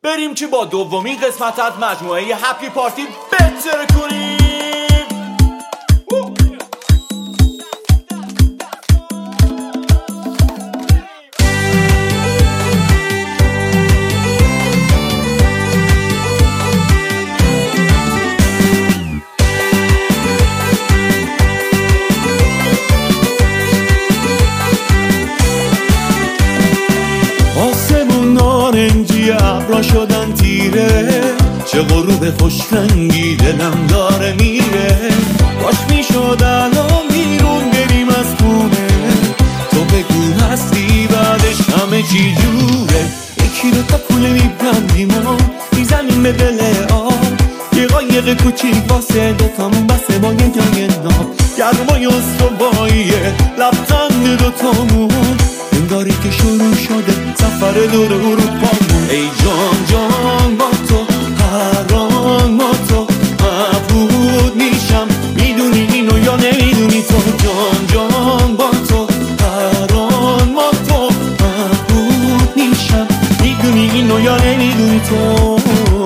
بریم که با دومین قسمت از مجموعه هپی پارتی بهتر کنیم. ابرا شدن تیره، چه غروب خوشرنگی دلم داره میره. باش میشد الان بیرون بریم از خونه، تو بگو هستی بعدش همه چی جوره. یکی رو تا کوله میبندیم و میزنیم به دل آب، یه قایق کوچیک واسه دوتامون بسه با یه جای ناب. گرمای استواییه لبخند دوتامون، انگاری که شروع شده سفر دور اروپامون. ای جان جان با تو هر آن با تو مبهوت میشم، میدونی اینو یا نمیدونی تو. جان جان با تو هر آن با تو مبهوت میشم، میدونی اینو یا نمیدونی تو.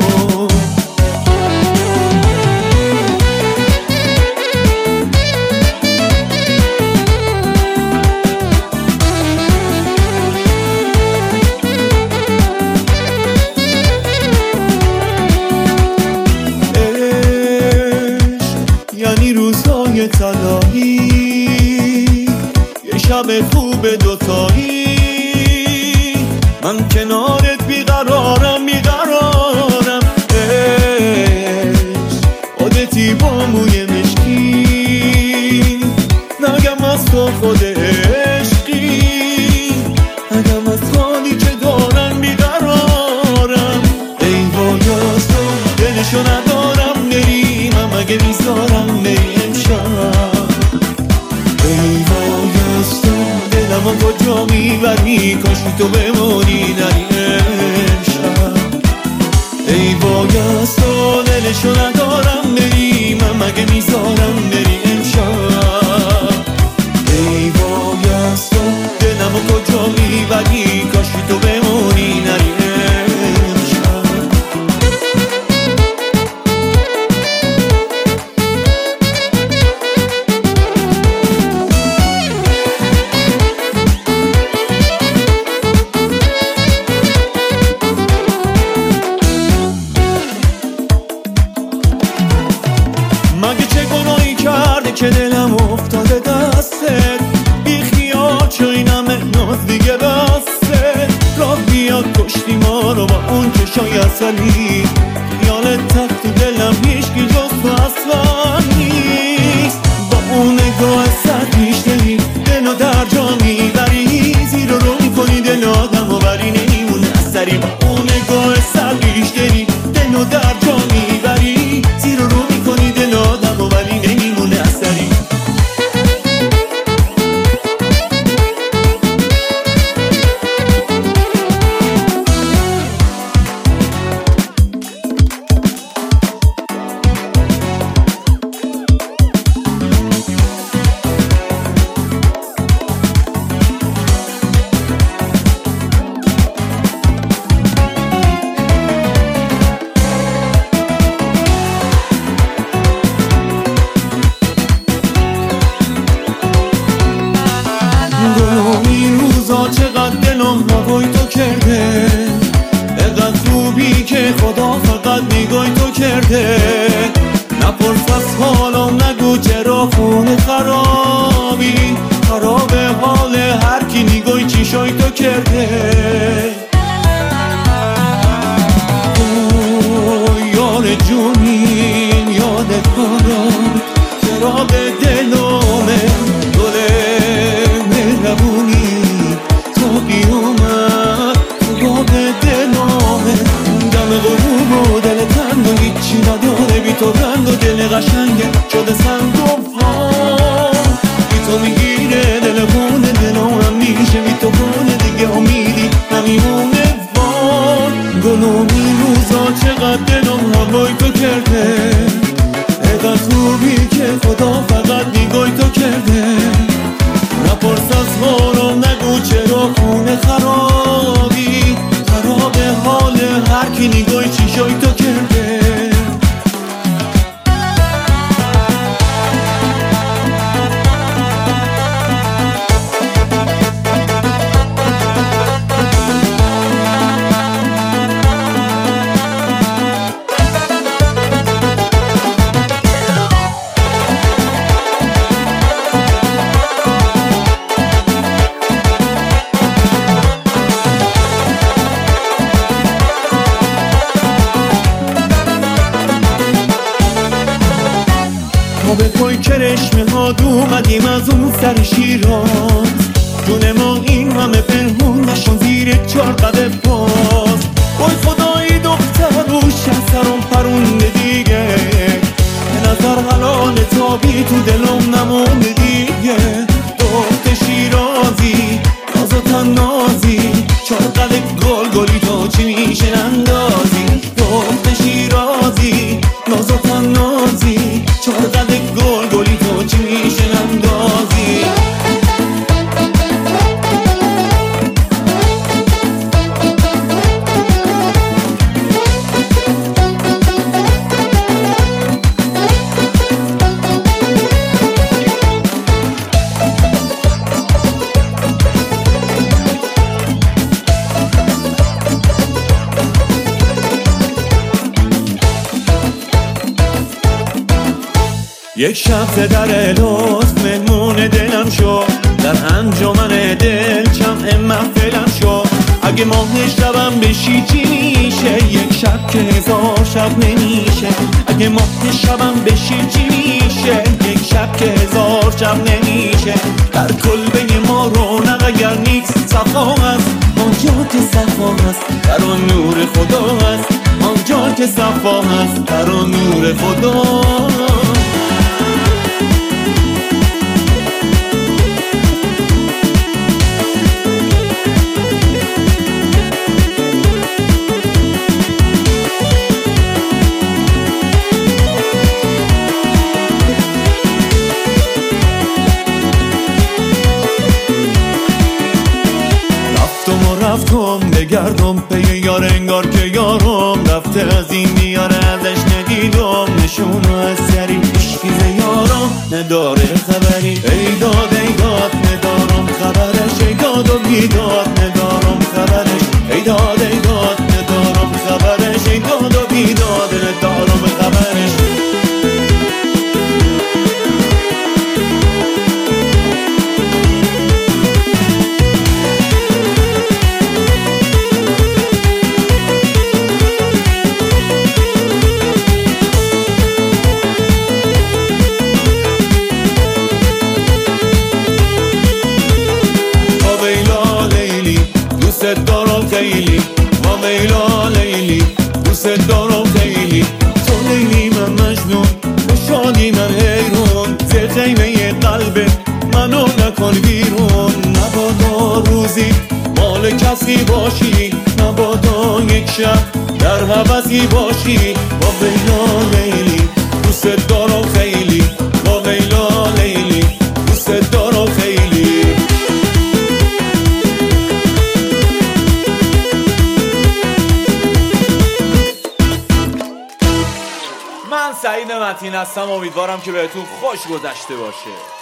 روزهای طلایی، یه شب خوب دوتایی، من کنارت بیقرارم بیقرارم. خودتی با موی مشکی، نگم از تو خود عشقی، نگم از حالی که دارم بیقرارم. ای وای از تو دلشو ندارم بریم، اگه میذارم بریم امشب. ای وای از تو دلم کجا میبری، کاشی تو بمونی نری امشب. ای وای از تو دلشو ندارم بریم، اگه میذارم بریم امشب. ای وای از تو دلم کجا میبری، کاشی تو بمونی نری امشب. مگه چه گناهی کرده که دلم افتاده دستت، بی خیال چه این همه ناز دیگه بسته. راه بیاد کشتی ما رو با اون چشای اصلی، خیالت تخت تو دلم هیچکی جز تو اصلا نیست. با اون نگاه سر بیشتری دلو در جا میبری، زیر رو میکنی دل آدم و بری نمیمونه از سری. با اون نگاه سر بیشتری دلو در جا میبری، زیر رو میکنی دل آدم و بری نمیمونه از سری. این روزا چقدر دلم هوای تو کرده، اقدر خوبی که خدا فقط نگاه تو کرده. نپرس از حالم نگو چرا خونه خرابی، خراب حال هر کی نگاه چیشای تو کرده. یار جونیم یاد کارم، چرا به دلومه گله مهربونی تو قیامت تو باب دلامه. دم غروب و دل تنگ و هیچی نداره بی تو رنگ و دل قشنگه شده سنگ و فام. بی تو میگیره دل خونه دلم هم میشه بی تو خونه دیگه امیدی نمیمونه وان. گلوم این روزا چقدر دلم هوای تو کرده، اقدر خوبی که خدا فقط نگاه تو کرده. نپرس از نگو چرا خونه خرابی، خراب حال هر کی به پای کرشمه ها اومدیم از اون سر شیراز، جون ما این همه پنهون نشون زیر 4 قد پاس. وای خدایی دختروش از سرم پرونده دیگه، به نظر حلال تابی تو دلم نمونده دیگه. دخت شیرازی ناز و تنازی 4 قد گلگلی تو چی میشه اندازی. دخت شیرازی ناز و تنازی 4 قد گلگلی تو چی میشه اندازی. یک شب در لطف مهمون دلم شو، در انجمن دل جمع محفلم شو. اگه ماه شبم بشی چی میشه؟ یک شب که 1000 شب نمیشه. اگه ماه شبم بشی چی میشه؟ یک شب که 1000 شب نمیشه. در کلبه ما رونق اگر نیست صفا هست، آنجا که صفا هست در آن نور خدا هست. آنجا که صفا هست در آن نور خدا. رفتم بگردم پی یار انگار که یارم رفته از این دیار ازش ندیدم نشون از سری عشقی یارم نداره خبری. ای داد ندارم خبرش، ای داد و بیداد ندارم خبرش. ای داد ندارم خبرش، ای داد و بیداد ندارم خبرش. دوست دارم خیلی، ما ویلا لیلی دوست دارم خیلی. تو لیلی من مجنون، به شادی من حیرون. ز خیمه قلبت منو نکن بیرون. نبادا روزی مال کسی باشی، نبادا یک شب در هوسی باشی. ما ویلا لیلی دوست دارم خیلی، ما ویلا لیلی دوست دارم خیلی. من سعید متین هستم، امیدوارم که بهتون خوش گذشته باشه.